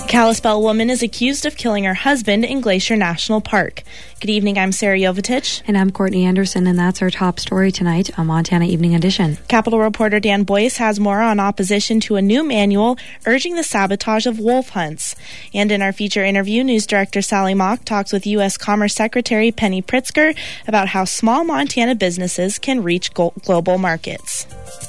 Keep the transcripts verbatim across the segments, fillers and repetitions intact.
Kalispell woman is accused of killing her husband in Glacier National Park. Good evening, I'm Sarah Jovitich. And I'm Courtney Anderson, and that's our top story tonight on Montana Evening Edition. Capitol reporter Dan Boyce has more on opposition to a new manual urging the sabotage of wolf hunts. And in our feature interview, News Director Sally Mock talks with U S Commerce Secretary Penny Pritzker about how small Montana businesses can reach go- global markets.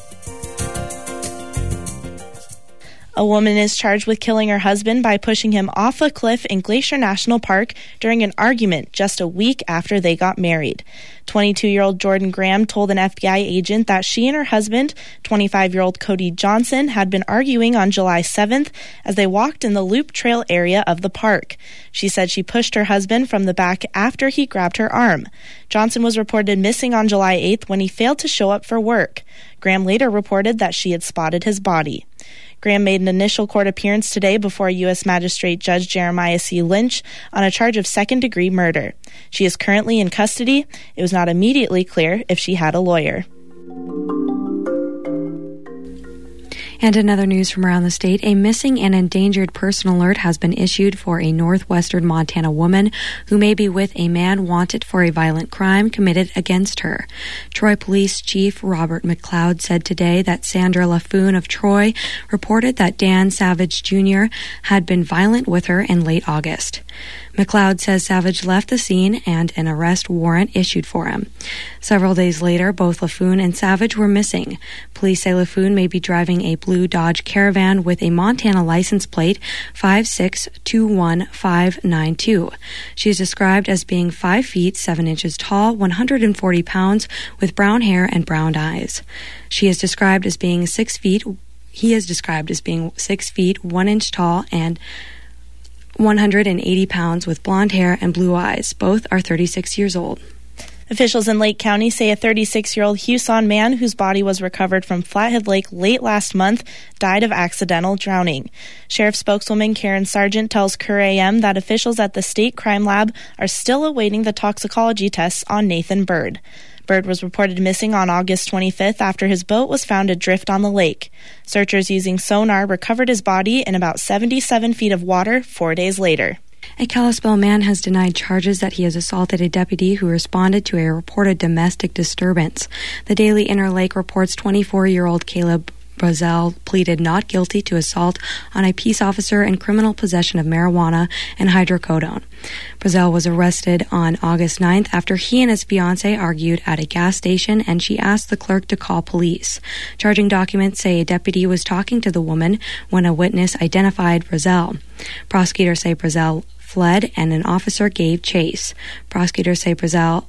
A woman is charged with killing her husband by pushing him off a cliff in Glacier National Park during an argument just a week after they got married. twenty-two-year-old Jordan Graham told an F B I agent that she and her husband, twenty-five-year-old Cody Johnson, had been arguing on July seventh as they walked in the loop trail area of the park. She said she pushed her husband from the back after he grabbed her arm. Johnson was reported missing on July eighth when he failed to show up for work. Graham later reported that she had spotted his body. Graham made an initial court appearance today before U S Magistrate Judge Jeremiah C. Lynch on a charge of second-degree murder. She is currently in custody. It was not immediately clear if she had a lawyer. And another news from around the state, a missing and endangered person alert has been issued for a northwestern Montana woman who may be with a man wanted for a violent crime committed against her. Troy Police Chief Robert McLeod said today that Sandra LaFoon of Troy reported that Dan Savage Junior had been violent with her in late August. McLeod says Savage left the scene and an arrest warrant issued for him. Several days later, both LaFoon and Savage were missing. Police say LaFoon may be driving a blue Dodge Caravan with a Montana license plate five six two one five nine two. She is described as being five feet seven inches tall, one hundred forty pounds, with brown hair and brown eyes. She is described as being six feet. He is described as being six feet one inch tall and one hundred eighty pounds with blonde hair and blue eyes. Both are thirty-six years old. Officials in Lake County say a thirty-six-year-old Huson man whose body was recovered from Flathead Lake late last month died of accidental drowning. Sheriff spokeswoman Karen Sargent tells K U R A M that officials at the state crime lab are still awaiting the toxicology tests on Nathan Bird. Bird was reported missing on August twenty-fifth after his boat was found adrift on the lake. Searchers using sonar recovered his body in about seventy-seven feet of water four days later. A Kalispell man has denied charges that he has assaulted a deputy who responded to a reported domestic disturbance. The Daily Interlake reports twenty-four-year-old Caleb Brazel pleaded not guilty to assault on a peace officer and criminal possession of marijuana and hydrocodone. Brazel was arrested on August ninth after he and his fiancée argued at a gas station and she asked the clerk to call police. Charging documents say a deputy was talking to the woman when a witness identified Brazel. Prosecutors say Brazel fled and an officer gave chase. Prosecutors say Brazel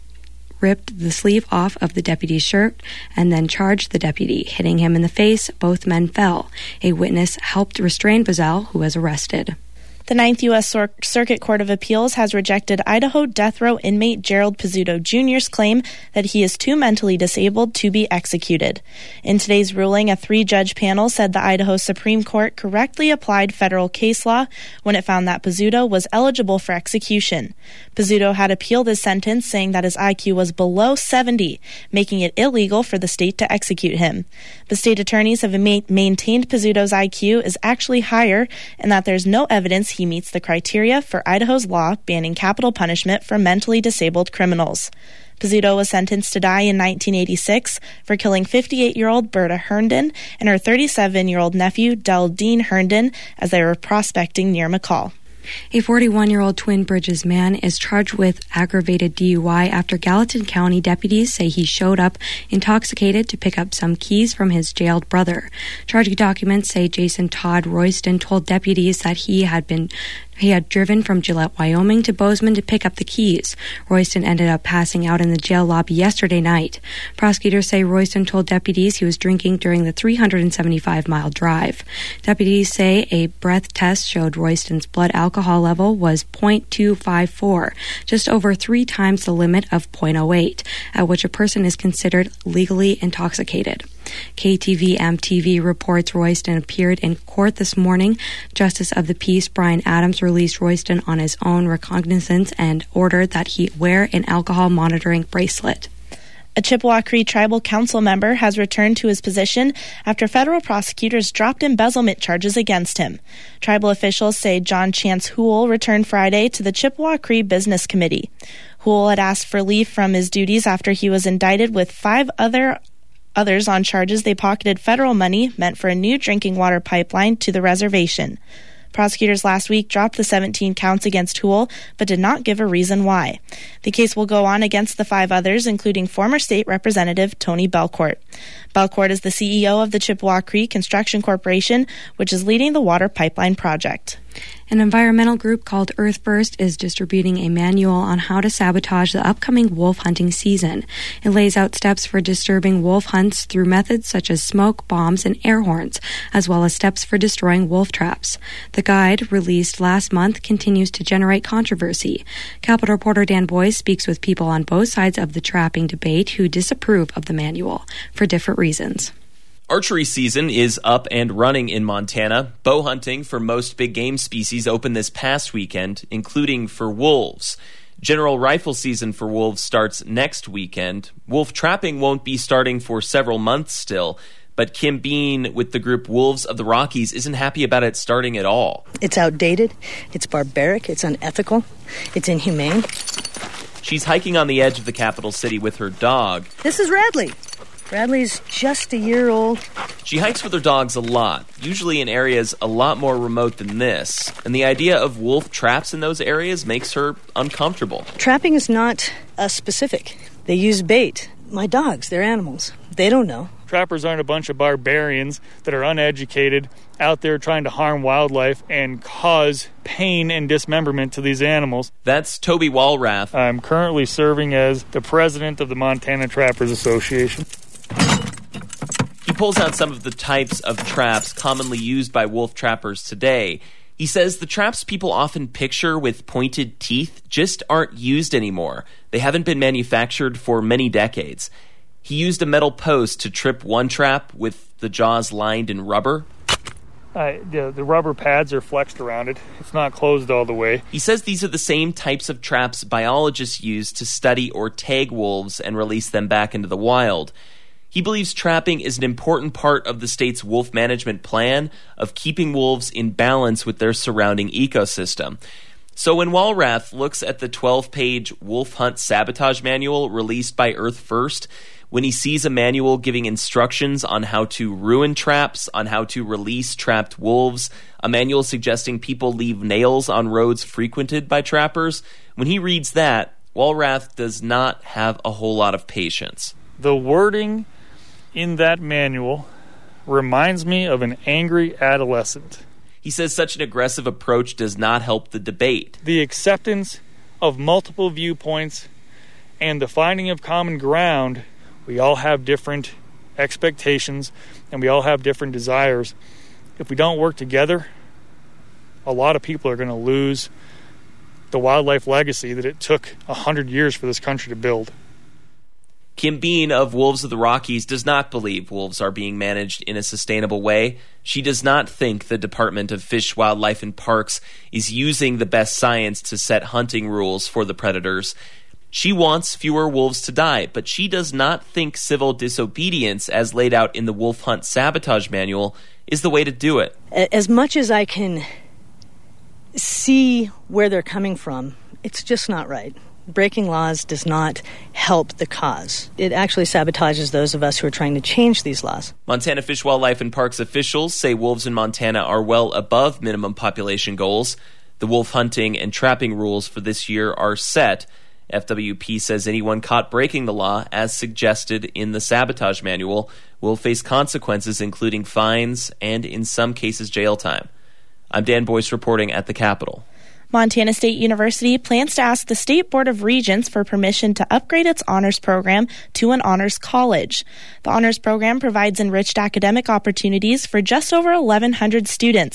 ripped the sleeve off of the deputy's shirt and then charged the deputy, hitting him in the face. Both men fell. A witness helped restrain Brazel, who was arrested. The Ninth U S Circuit Court of Appeals has rejected Idaho death row inmate Gerald Pizzuto Junior's claim that he is too mentally disabled to be executed. In today's ruling, a three-judge panel said the Idaho Supreme Court correctly applied federal case law when it found that Pizzuto was eligible for execution. Pizzuto had appealed his sentence, saying that his I Q was below seventy, making it illegal for the state to execute him. The state attorneys have ma- maintained Pizzuto's I Q is actually higher and that there's no evidence he meets the criteria for Idaho's law banning capital punishment for mentally disabled criminals. Pizzuto was sentenced to die in nineteen eighty-six for killing fifty-eight-year-old Berta Herndon and her thirty-seven-year-old nephew Del Dean Herndon as they were prospecting near McCall. A forty-one-year-old Twin Bridges man is charged with aggravated D U I after Gallatin County deputies say he showed up intoxicated to pick up some keys from his jailed brother. Charging documents say Jason Todd Royston told deputies that he had been He had driven from Gillette, Wyoming to Bozeman to pick up the keys. Royston ended up passing out in the jail lobby yesterday night. Prosecutors say Royston told deputies he was drinking during the three hundred seventy-five mile drive. Deputies say a breath test showed Royston's blood alcohol level was zero point two five four, just over three times the limit of zero point zero eight, at which a person is considered legally intoxicated. K T V M T V reports Royston appeared in court this morning. Justice of the Peace Brian Adams released Royston on his own recognizance and ordered that he wear an alcohol monitoring bracelet. A Chippewa Cree Tribal Council member has returned to his position after federal prosecutors dropped embezzlement charges against him. Tribal officials say John Chance Houle returned Friday to the Chippewa Cree Business Committee. Houle had asked for leave from his duties after he was indicted with five other others on charges they pocketed federal money meant for a new drinking water pipeline to the reservation. Prosecutors last week dropped the seventeen counts against Houle, but did not give a reason why. The case will go on against the five others, including former state representative Tony Belcourt. Belcourt is the C E O of the Chippewa Cree Construction Corporation, which is leading the water pipeline project. An environmental group called Earth First is distributing a manual on how to sabotage the upcoming wolf hunting season. It lays out steps for disturbing wolf hunts through methods such as smoke, bombs, and air horns, as well as steps for destroying wolf traps. The guide, released last month, continues to generate controversy. Capitol reporter Dan Boyce speaks with people on both sides of the trapping debate who disapprove of the manual for different reasons. Archery season is up and running in Montana. Bow hunting for most big game species opened this past weekend, including for wolves. General rifle season for wolves starts next weekend. Wolf trapping won't be starting for several months still, but Kim Bean with the group Wolves of the Rockies isn't happy about it starting at all. It's outdated, it's barbaric, it's unethical, it's inhumane. She's hiking on the edge of the capital city with her dog. This is Radley. Radley's just a year old. She hikes with her dogs a lot, usually in areas a lot more remote than this, and the idea of wolf traps in those areas makes her uncomfortable. Trapping is not uh, specific. They use bait. My dogs, they're animals. They don't know. Trappers aren't a bunch of barbarians that are uneducated, out there trying to harm wildlife and cause pain and dismemberment to these animals. That's Toby Walrath. I'm currently serving as the president of the Montana Trappers Association. He pulls out some of the types of traps commonly used by wolf trappers today. He says the traps people often picture with pointed teeth just aren't used anymore. They haven't been manufactured for many decades. He used a metal post to trip one trap with the jaws lined in rubber. Uh, the, the rubber pads are flexed around it. It's not closed all the way. He says these are the same types of traps biologists use to study or tag wolves and release them back into the wild. He believes trapping is an important part of the state's wolf management plan of keeping wolves in balance with their surrounding ecosystem. So when Walrath looks at the twelve-page Wolf Hunt Sabotage Manual released by Earth First, when he sees a manual giving instructions on how to ruin traps, on how to release trapped wolves, a manual suggesting people leave nails on roads frequented by trappers, when he reads that, Walrath does not have a whole lot of patience. The wording in that manual reminds me of an angry adolescent. He says such an aggressive approach does not help the debate. The acceptance of multiple viewpoints and the finding of common ground. We all have different expectations and we all have different desires. If we don't work together, a lot of people are going to lose the wildlife legacy that it took a hundred years for this country to build. Kim Bean of Wolves of the Rockies does not believe wolves are being managed in a sustainable way. She does not think the Department of Fish, Wildlife, and Parks is using the best science to set hunting rules for the predators. She wants fewer wolves to die, but she does not think civil disobedience, as laid out in the Wolf Hunt Sabotage Manual, is the way to do it. As much as I can see where they're coming from, it's just not right. Breaking laws does not help the cause. It actually sabotages those of us who are trying to change these laws. Montana Fish, Wildlife, and Parks officials say wolves in Montana are well above minimum population goals. The wolf hunting and trapping rules for this year are set. F W P says anyone caught breaking the law, as suggested in the sabotage manual, will face consequences including fines and, in some cases, jail time. I'm Dan Boyce reporting at the Capitol. Montana State University plans to ask the State Board of Regents for permission to upgrade its honors program to an honors college. The honors program provides enriched academic opportunities for just over eleven hundred students.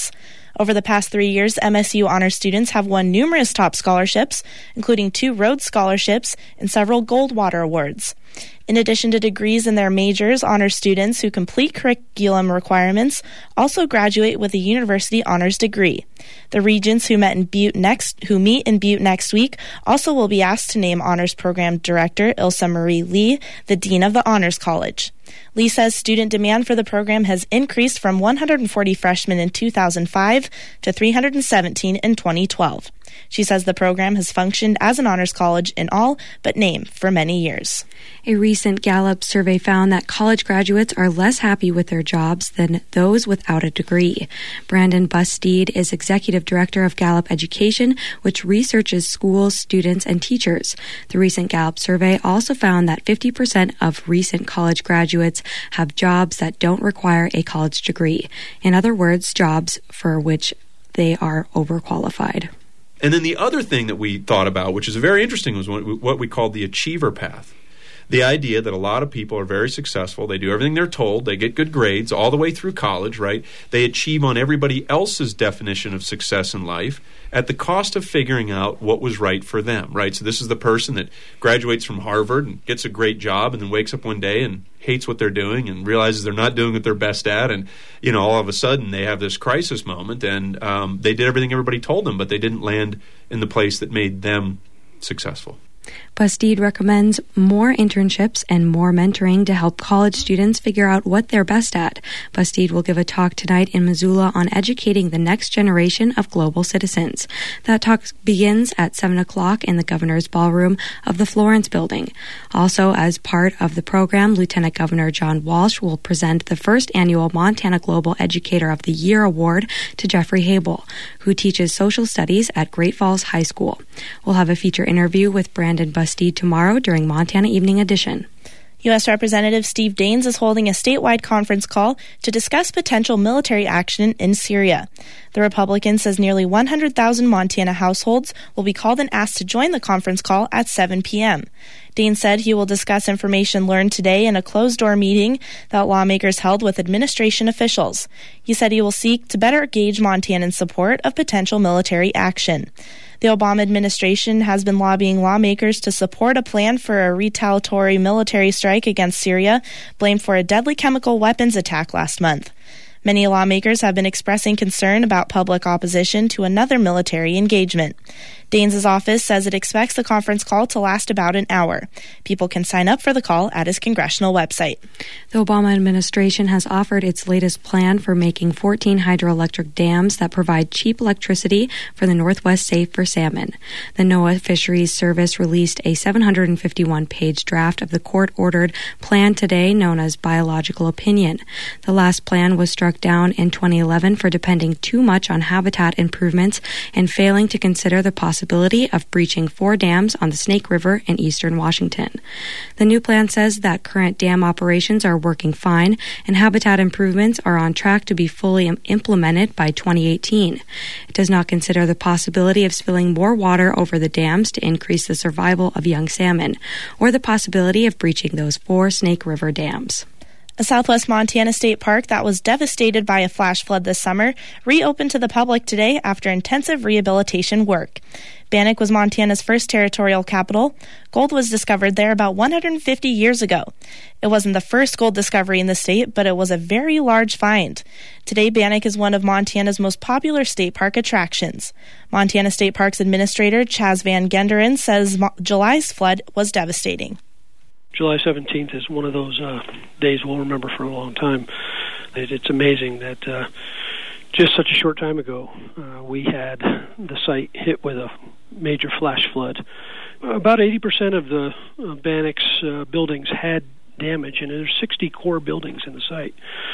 Over the past three years, M S U honors students have won numerous top scholarships, including two Rhodes Scholarships and several Goldwater Awards. In addition to degrees in their majors, honors students who complete curriculum requirements also graduate with a university honors degree. The regents who met in Butte next, who meet in Butte next week also will be asked to name Honors Program Director Ilsa Marie Lee, the Dean of the Honors College. Lee says student demand for the program has increased from one hundred forty freshmen in two thousand five to three hundred seventeen in twenty twelve. She says the program has functioned as an honors college in all but name for many years. A recent Gallup survey found that college graduates are less happy with their jobs than those without a degree. Brandon Bustede is executive director of Gallup Education, which researches schools, students, and teachers. The recent Gallup survey also found that fifty percent of recent college graduates have jobs that don't require a college degree. In other words, jobs for which they are overqualified. And then the other thing that we thought about, which is very interesting, was what we called the achiever path. The idea that a lot of people are very successful. They do everything they're told. They get good grades all the way through college, right? They achieve on everybody else's definition of success in life at the cost of figuring out what was right for them, right? So this is the person that graduates from Harvard and gets a great job and then wakes up one day and hates what they're doing and realizes they're not doing what they're best at. And, you know, all of a sudden they have this crisis moment and um, they did everything everybody told them, but they didn't land in the place that made them successful. Bustede recommends more internships and more mentoring to help college students figure out what they're best at. Bustede will give a talk tonight in Missoula on educating the next generation of global citizens. That talk begins at seven o'clock in the Governor's Ballroom of the Florence Building. Also, as part of the program, Lieutenant Governor John Walsh will present the first annual Montana Global Educator of the Year Award to Jeffrey Habel, who teaches social studies at Great Falls High School. We'll have a feature interview with Brandon Bustede tomorrow during Montana Evening Edition. U S Representative Steve Daines is holding a statewide conference call to discuss potential military action in Syria. The Republican says nearly one hundred thousand Montana households will be called and asked to join the conference call at seven p.m. Daines said he will discuss information learned today in a closed-door meeting that lawmakers held with administration officials. He said he will seek to better gauge Montanans' support of potential military action. The Obama administration has been lobbying lawmakers to support a plan for a retaliatory military strike against Syria, blamed for a deadly chemical weapons attack last month. Many lawmakers have been expressing concern about public opposition to another military engagement. Daines' office says it expects the conference call to last about an hour. People can sign up for the call at his congressional website. The Obama administration has offered its latest plan for making fourteen hydroelectric dams that provide cheap electricity for the Northwest safe for salmon. The NOAA Fisheries Service released a seven hundred fifty-one page draft of the court-ordered plan today known as Biological Opinion. The last plan was struck down in twenty eleven for depending too much on habitat improvements and failing to consider the possibility of breaching four dams on the Snake River in eastern Washington. The new plan says that current dam operations are working fine and habitat improvements are on track to be fully implemented by twenty eighteen. It does not consider the possibility of spilling more water over the dams to increase the survival of young salmon, or the possibility of breaching those four Snake River dams. A Southwest Montana state park that was devastated by a flash flood this summer reopened to the public today after intensive rehabilitation work. Bannack was Montana's first territorial capital. Gold was discovered there about one hundred fifty years ago. It wasn't the first gold discovery in the state, but it was a very large find. Today, Bannack is one of Montana's most popular state park attractions. Montana State Parks Administrator Chaz Van Genderen says Mo- July's flood was devastating. July seventeenth is one of those uh, days we'll remember for a long time. It, it's amazing that uh, just such a short time ago, uh, we had the site hit with a major flash flood. About eighty percent of the uh, Bannack's uh, buildings had damage, and there's sixty core buildings in the site.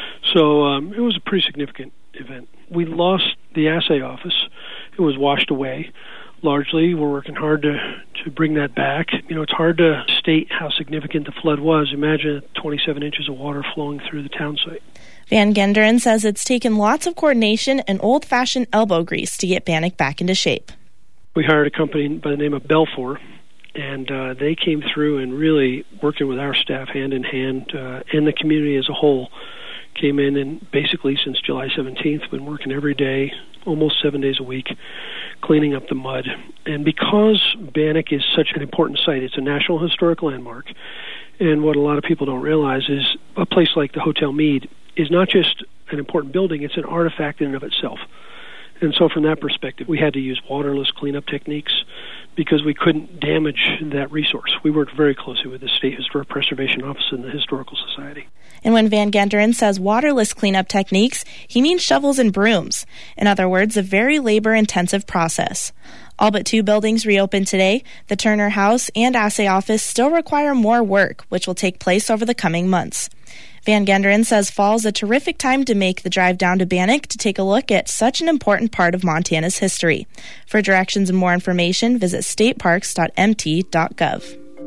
So um, it was a pretty significant event. We lost the assay office. It was washed away. Largely, we're working hard to, to bring that back. You know, it's hard to state how significant the flood was. Imagine twenty-seven inches of water flowing through the town site. Van Genderen says it's taken lots of coordination and old-fashioned elbow grease to get Bannack back into shape. We hired a company by the name of Belfour, and uh, they came through and really working with our staff hand in hand uh, and the community as a whole came in and basically since July seventeenth been working every day, almost seven days a week, cleaning up the mud. And because Bannock is such an important site, it's a National Historic Landmark, and what a lot of people don't realize is a place like the Hotel Meade is not just an important building, it's an artifact in and of itself. And so from that perspective, we had to use waterless cleanup techniques because we couldn't damage that resource. We worked very closely with the State Historic Preservation Office and the Historical Society. And when Van Genderen says waterless cleanup techniques, he means shovels and brooms. In other words, a very labor-intensive process. All but two buildings reopened today. The Turner House and Assay Office still require more work, which will take place over the coming months. Van Genderen says fall is a terrific time to make the drive down to Bannock to take a look at such an important part of Montana's history. For directions and more information, visit state parks dot m t dot gov.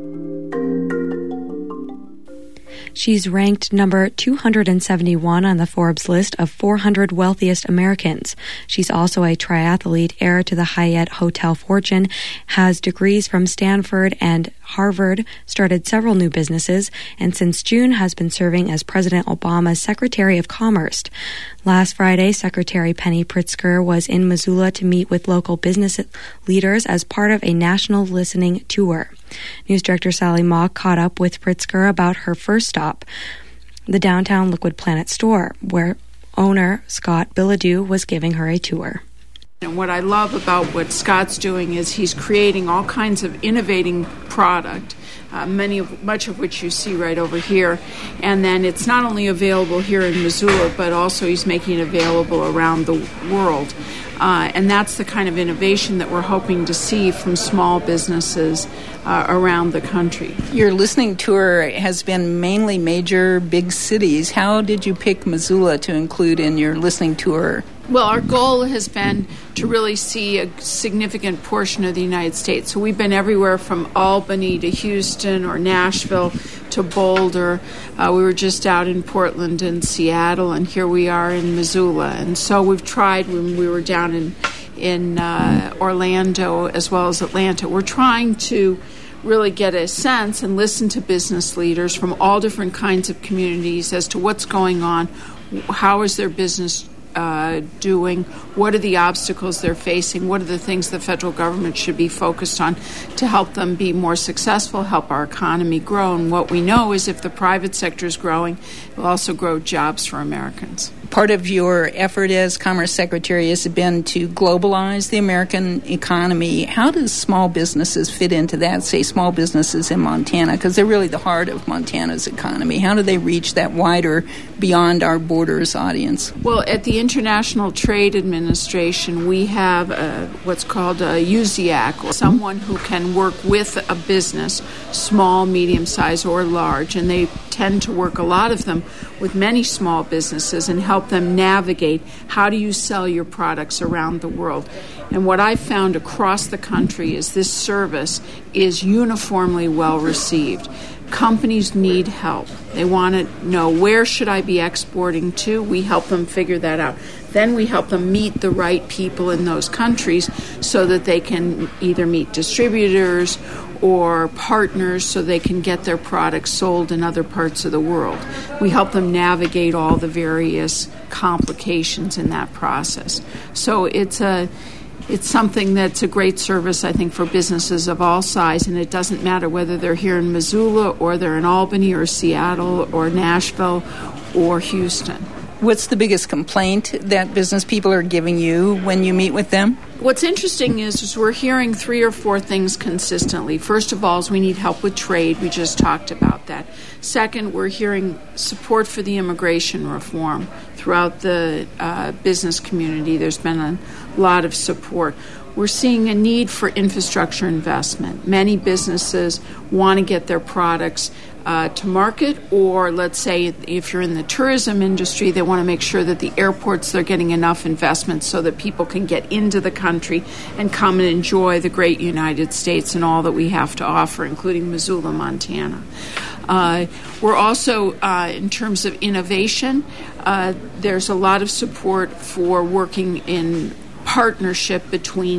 She's ranked number two hundred seventy-one on the Forbes list of four hundred wealthiest Americans. She's also a triathlete, heir to the Hyatt Hotel fortune, has degrees from Stanford and Harvard, started several new businesses, and since June has been serving as President Obama's Secretary of Commerce. Last Friday, Secretary Penny Pritzker was in Missoula to meet with local business leaders as part of a national listening tour. News Director Sally Mock caught up with Pritzker about her first stop, the downtown Liquid Planet store, where owner Scott Bilodeau was giving her a tour. And what I love about what Scott's doing is he's creating all kinds of innovating product, uh, many of, much of which you see right over here. And then it's not only available here in Missoula, but also he's making it available around the world. Uh, and that's the kind of innovation that we're hoping to see from small businesses uh, around the country. Your listening tour has been mainly major big cities. How did you pick Missoula to include in your listening tour? Well, our goal has been to really see a significant portion of the United States. So we've been everywhere from Albany to Houston or Nashville to Boulder. Uh, we were just out in Portland and Seattle, and here we are in Missoula. And so we've tried when we were down in, in uh, Orlando as well as Atlanta. We're trying to really get a sense and listen to business leaders from all different kinds of communities as to what's going on, how is their business Uh, doing, what are the obstacles they're facing, what are the things the federal government should be focused on to help them be more successful, help our economy grow. And what we know is if the private sector is growing, it will also grow jobs for Americans. Part of your effort as Commerce Secretary has been to globalize the American economy. How does small businesses fit into that, say small businesses in Montana? Because they're really the heart of Montana's economy. How do they reach that wider, beyond our borders audience? Well, at the International Trade Administration, we have a, what's called a U S I A C, someone who can work with a business, small, medium-sized, or large, and they tend to work, a lot of them, with many small businesses and help them navigate how do you sell your products around the world. And what I've found across the country is this service is uniformly well received. Companies need help. They want to know, where should I be exporting to? We help them figure that out. Then we help them meet the right people in those countries so that they can either meet distributors or partners so they can get their products sold in other parts of the world. We help them navigate all the various complications in that process. So it's a It's something that's a great service, I think, for businesses of all size, and it doesn't matter whether they're here in Missoula or they're in Albany or Seattle or Nashville or Houston. What's the biggest complaint that business people are giving you when you meet with them? What's interesting is, is we're hearing three or four things consistently. First of all, is we need help with trade. We just talked about that. Second, we're hearing support for the immigration reform throughout the uh, business community. There's been a lot of support. We're seeing a need for infrastructure investment. Many businesses want to get their products uh, to market, or let's say if you're in the tourism industry, they want to make sure that the airports, they're getting enough investment so that people can get into the country and come and enjoy the great United States and all that we have to offer, including Missoula, Montana. Uh, we're also, uh, in terms of innovation, uh, there's a lot of support for working in partnership between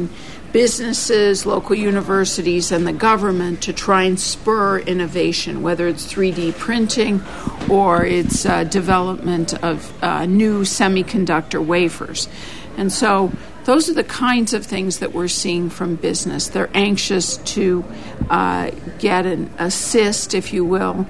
businesses, local universities, and the government to try and spur innovation, whether it's three D printing or it's uh, development of uh, new semiconductor wafers. And so those are the kinds of things that we're seeing from business. They're anxious to uh, get an assist, if you will,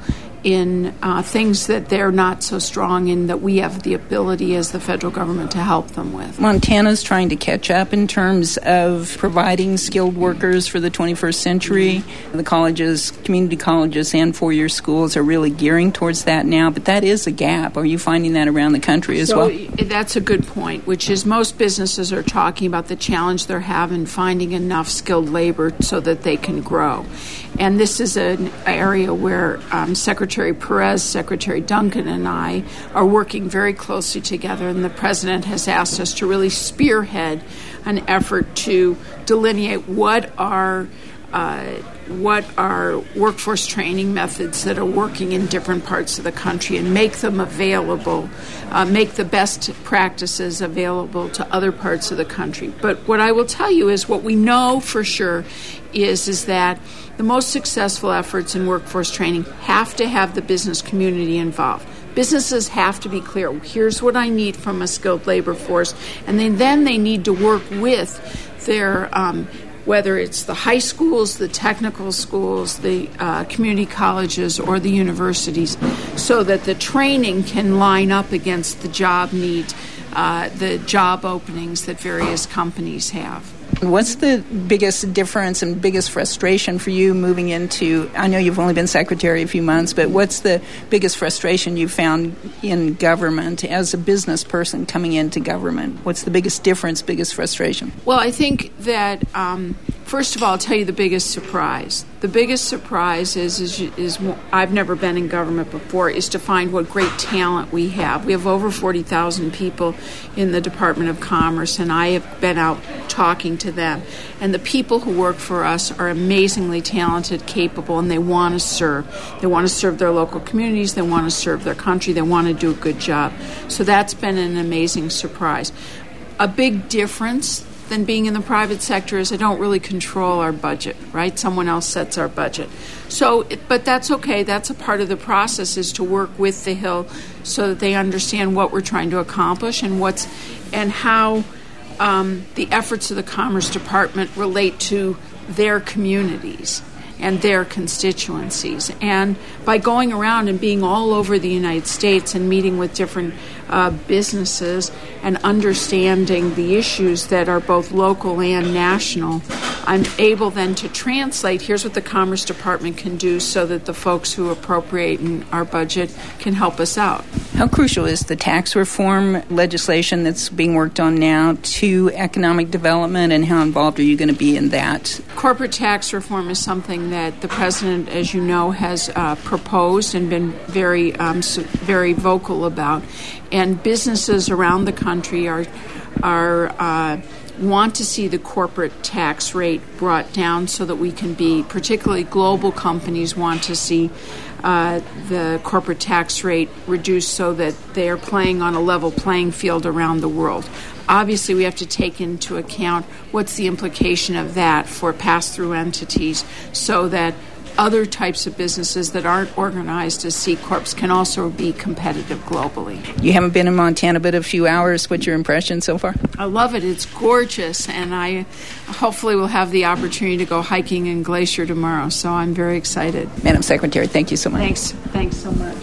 in uh, things that they're not so strong in, that we have the ability as the federal government to help them with. Montana's trying to catch up in terms of providing skilled workers for the twenty-first century. Mm-hmm. The colleges, community colleges and four-year schools are really gearing towards that now, but that is a gap. Are you finding that around the country as so well? That's a good point, which is most businesses are talking about the challenge they're having finding enough skilled labor so that they can grow. And this is an area where um, Secretary Perez, Secretary Duncan, and I are working very closely together, and the President has asked us to really spearhead an effort to delineate what are uh, what are workforce training methods that are working in different parts of the country and make them available, uh, make the best practices available to other parts of the country. But what I will tell you is what we know for sure is, is that the most successful efforts in workforce training have to have the business community involved. Businesses have to be clear, here's what I need from a skilled labor force, and then, then they need to work with their um, whether it's the high schools, the technical schools, the uh, community colleges, or the universities, so that the training can line up against the job needs, uh, the job openings that various companies have. What's the biggest difference and biggest frustration for you moving into, I know you've only been secretary a few months, but what's the biggest frustration you found in government as a business person coming into government? What's the biggest difference, biggest frustration? Well, I think that, um, first of all, I'll tell you the biggest surprise. The biggest surprise is, is, is I've never been in government before, is to find what great talent we have. We have over forty thousand people in the Department of Commerce, and I have been out talking to them. And the people who work for us are amazingly talented, capable, and they want to serve. They want to serve their local communities. They want to serve their country. They want to do a good job. So that's been an amazing surprise. A big difference than being in the private sector is I don't really control our budget, right? Someone else sets our budget. So, but that's okay. That's a part of the process, is to work with the Hill so that they understand what we're trying to accomplish and what's and how um, the efforts of the Commerce Department relate to their communities and their constituencies. And by going around and being all over the United States and meeting with different uh, businesses and understanding the issues that are both local and national, I'm able then to translate, here's what the Commerce Department can do so that the folks who appropriate in our budget can help us out. How crucial is the tax reform legislation that's being worked on now to economic development, and how involved are you going to be in that? Corporate tax reform is something that the President, as you know, has uh, proposed and been very, um, very vocal about. And businesses around the country are are uh, want to see the corporate tax rate brought down so that we can be, particularly global companies want to see uh, the corporate tax rate reduced so that they are playing on a level playing field around the world. Obviously, we have to take into account what's the implication of that for pass-through entities so that other types of businesses that aren't organized as C Corps can also be competitive globally. You haven't been in Montana but a few hours. What's your impression so far? I love it. It's gorgeous, and I hopefully will have the opportunity to go hiking in Glacier tomorrow, so I'm very excited. Madam Secretary, thank you so much. Thanks. Thanks so much.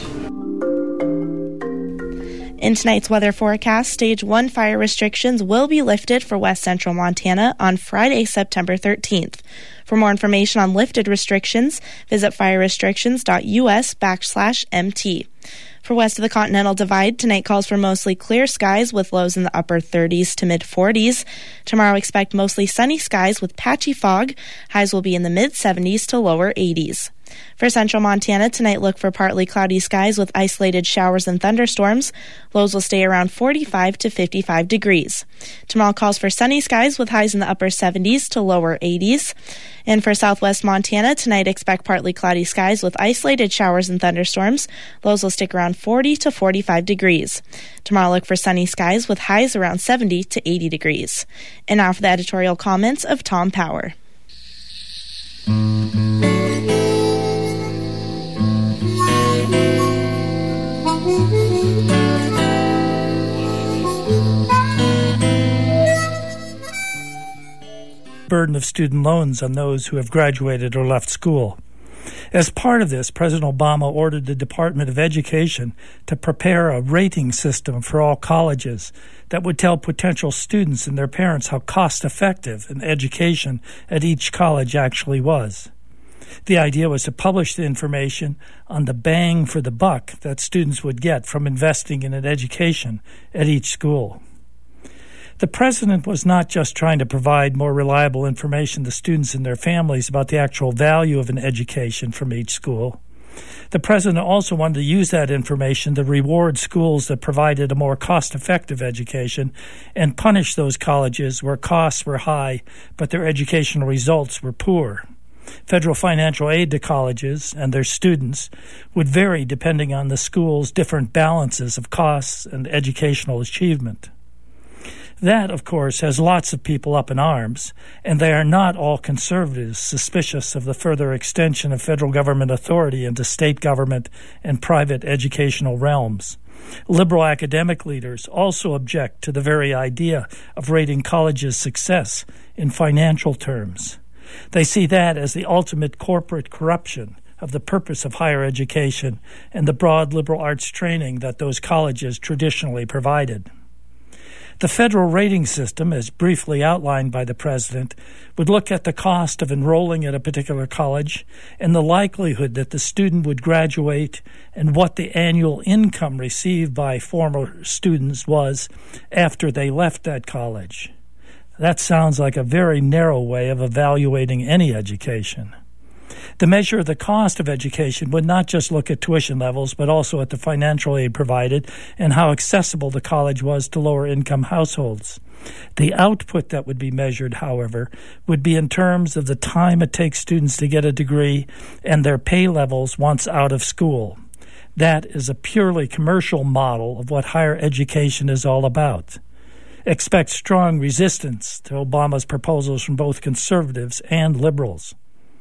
In tonight's weather forecast, Stage one fire restrictions will be lifted for west central Montana on Friday, September thirteenth. For more information on lifted restrictions, visit firerestrictions.us backslash MT. For west of the Continental Divide, tonight calls for mostly clear skies with lows in the upper thirties to mid-forties. Tomorrow, expect mostly sunny skies with patchy fog. Highs will be in the mid-seventies to lower eighties. For central Montana, tonight look for partly cloudy skies with isolated showers and thunderstorms. Lows will stay around forty-five to fifty-five degrees. Tomorrow calls for sunny skies with highs in the upper seventies to lower eighties. And for southwest Montana, tonight expect partly cloudy skies with isolated showers and thunderstorms. Lows will stick around forty to forty-five degrees. Tomorrow look for sunny skies with highs around seventy to eighty degrees. And now for the editorial comments of Tom Power. Burden of student loans on those who have graduated or left school. As part of this, President Obama ordered the Department of Education to prepare a rating system for all colleges that would tell potential students and their parents how cost-effective an education at each college actually was. The idea was to publish the information on the bang for the buck that students would get from investing in an education at each school. The president was not just trying to provide more reliable information to students and their families about the actual value of an education from each school. The president also wanted to use that information to reward schools that provided a more cost-effective education and punish those colleges where costs were high but their educational results were poor. Federal financial aid to colleges and their students would vary depending on the school's different balances of costs and educational achievement. That, of course, has lots of people up in arms, and they are not all conservatives suspicious of the further extension of federal government authority into state government and private educational realms. Liberal academic leaders also object to the very idea of rating colleges' success in financial terms. They see that as the ultimate corporate corruption of the purpose of higher education and the broad liberal arts training that those colleges traditionally provided. The federal rating system, as briefly outlined by the president, would look at the cost of enrolling at a particular college and the likelihood that the student would graduate and what the annual income received by former students was after they left that college. That sounds like a very narrow way of evaluating any education. The measure of the cost of education would not just look at tuition levels, but also at the financial aid provided and how accessible the college was to lower-income households. The output that would be measured, however, would be in terms of the time it takes students to get a degree and their pay levels once out of school. That is a purely commercial model of what higher education is all about. Expect strong resistance to Obama's proposals from both conservatives and liberals.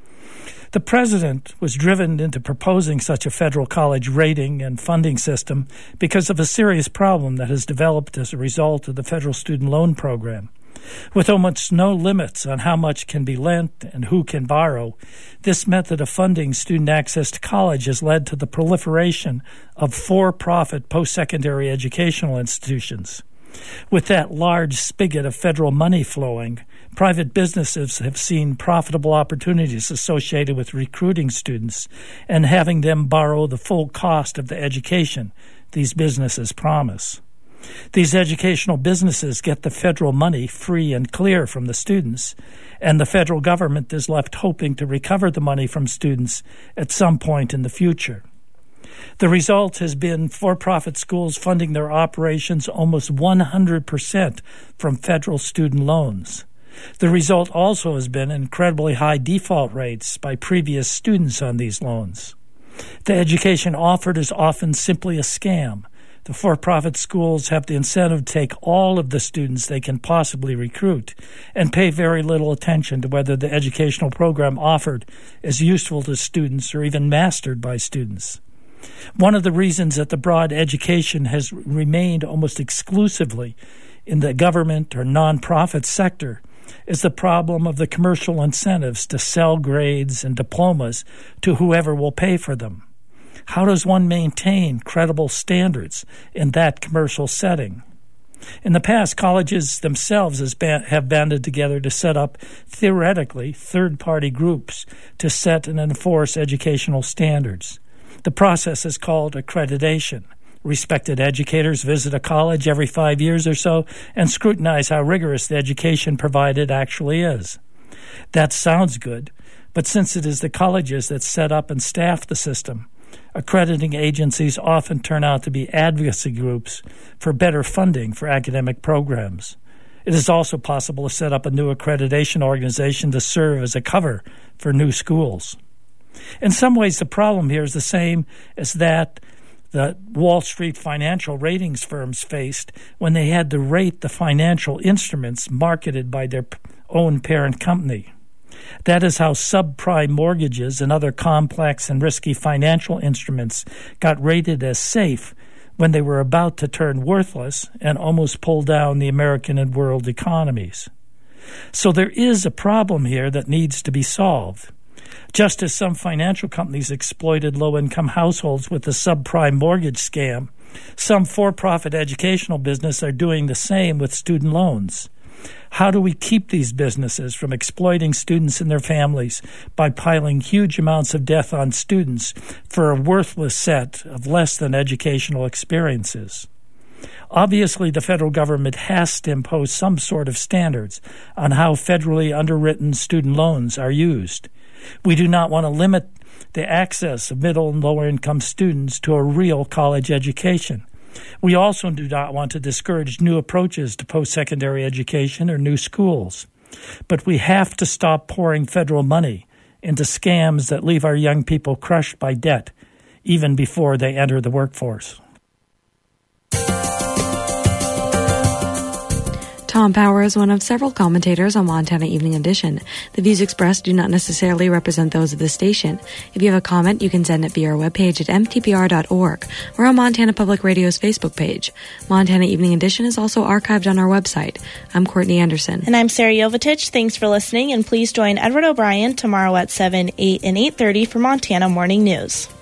The president was driven into proposing such a federal college rating and funding system because of a serious problem that has developed as a result of the federal student loan program. With almost no limits on how much can be lent and who can borrow, this method of funding student access to college has led to the proliferation of for-profit post-secondary educational institutions. With that large spigot of federal money flowing, private businesses have seen profitable opportunities associated with recruiting students and having them borrow the full cost of the education these businesses promise. These educational businesses get the federal money free and clear from the students, and the federal government is left hoping to recover the money from students at some point in the future. The result has been for-profit schools funding their operations almost one hundred percent from federal student loans. The result also has been incredibly high default rates by previous students on these loans. The education offered is often simply a scam. The for-profit schools have the incentive to take all of the students they can possibly recruit and pay very little attention to whether the educational program offered is useful to students or even mastered by students. One of the reasons that the broad education has remained almost exclusively in the government or nonprofit sector is the problem of the commercial incentives to sell grades and diplomas to whoever will pay for them. How does one maintain credible standards in that commercial setting? In the past, colleges themselves have banded together to set up, theoretically, third-party groups to set and enforce educational standards. The process is called accreditation. Respected educators visit a college every five years or so and scrutinize how rigorous the education provided actually is. That sounds good, But since it is the colleges that set up and staff the system, accrediting agencies often turn out to be advocacy groups for better funding for academic programs. It is also possible to set up a new accreditation organization to serve as a cover for new schools. In some ways, the problem here is the same as that the Wall Street financial ratings firms faced when they had to rate the financial instruments marketed by their own parent company. That is how subprime mortgages and other complex and risky financial instruments got rated as safe when they were about to turn worthless and almost pull down the American and world economies. So there is a problem here that needs to be solved. Just as some financial companies exploited low-income households with the subprime mortgage scam, some for-profit educational businesses are doing the same with student loans. How do we keep these businesses from exploiting students and their families by piling huge amounts of debt on students for a worthless set of less than educational experiences? Obviously, the federal government has to impose some sort of standards on how federally underwritten student loans are used. We do not want to limit the access of middle and lower income students to a real college education. We also do not want to discourage new approaches to post-secondary education or new schools. But we have to stop pouring federal money into scams that leave our young people crushed by debt even before they enter the workforce. Tom Power is one of several commentators on Montana Evening Edition. The views expressed do not necessarily represent those of the station. If you have a comment, you can send it via our webpage at m t p r dot org or on Montana Public Radio's Facebook page. Montana Evening Edition is also archived on our website. I'm Courtney Anderson. And I'm Sarah Jovitich. Thanks for listening, and please join Edward O'Brien tomorrow at seven, eight, and eight thirty for Montana Morning News.